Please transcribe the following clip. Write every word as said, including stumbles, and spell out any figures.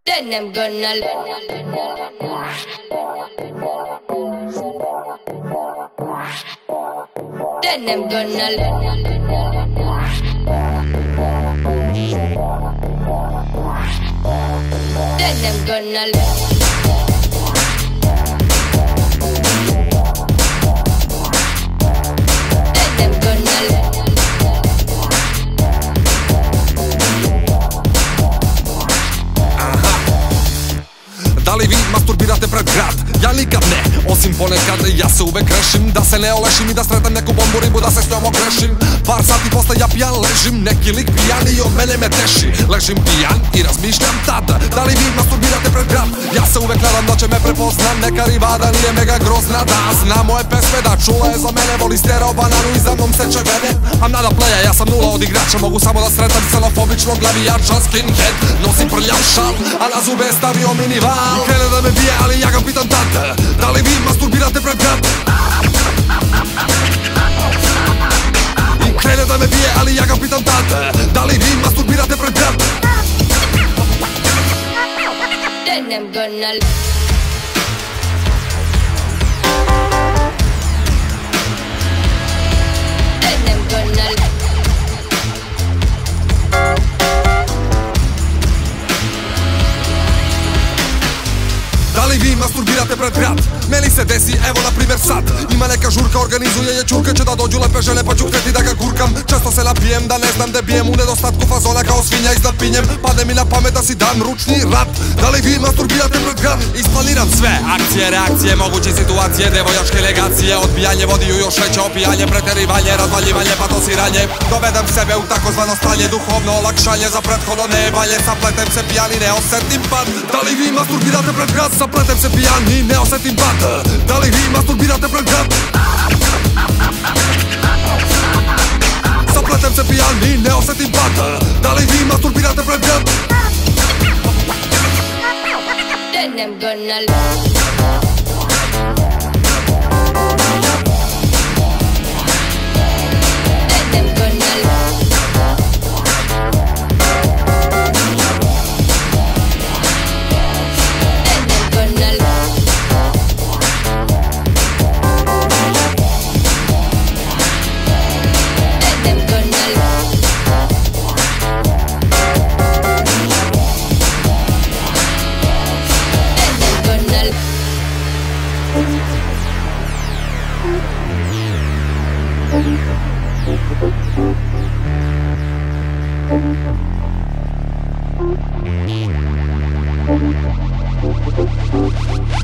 Then I'm gonna Then I'm gonna Then I'm gonna Da li vi masturbirate pred grad? Ja nikad ne, osim ponekad ja se uvek rešim da se ne olešim i da sretam neku bombu ribu da se s njom okrešim. Par sati posle ja pijan ležim, neki lik pijan i od mene me teši. Ležim pijan i razmišljam tada, da li vi masturbirate pred grad? Ja se uvek nadam da će me prepozna neka rivada, nije mega grozna, da zna moje pesme, da čula je za mene, voli stereo bananu i za mnom seče vene. Am nada playa, ja sam nula od igrača, mogu samo da sretam xenofobičnog glavijača skinhead. Nosim prljav šal, a na zube je stavio minival. I krene da me bije, ali ja ga pitam tada, da li vi masturbirate pred grad? I krene da me bije, ali ja ga pitam tada, da li vi masturbirate pred grad? Then I'm gonna Then I'm gonna Da li vi masturbirate pred grad? Meni se desi, evo na primjer sad. Ima neka žurka, organizuje je čurke, će da dođu lepe žene pa ću hteti da ga gurkam. Često se napijem da ne znam da bijem, u nedostatku fazona kao svinja iznad pinjem. Padne mi na pamet da si dam ručni rat. Da li vi masturbirate pred grad? Isplaniram sve, akcije, reakcije, moguće situacije, devojačke legacije, odbijanje, vodiju još veće opijanje, preterivanje, razvaljivanje, patosiranje. Dovedem sebe u takozvano stanje, duhovno olakšanje za prethodno nebanje. Sapletem se pijan i ne osetim pad. Da li vi masturbirate pred grad? Sapletem se pijan i ne osetim pad. Da li vi masturbirate pred grad? Sapletem se pijan i ne osetim pad. Da li vi masturbirate pred grad? Then I'm gonna Thank you.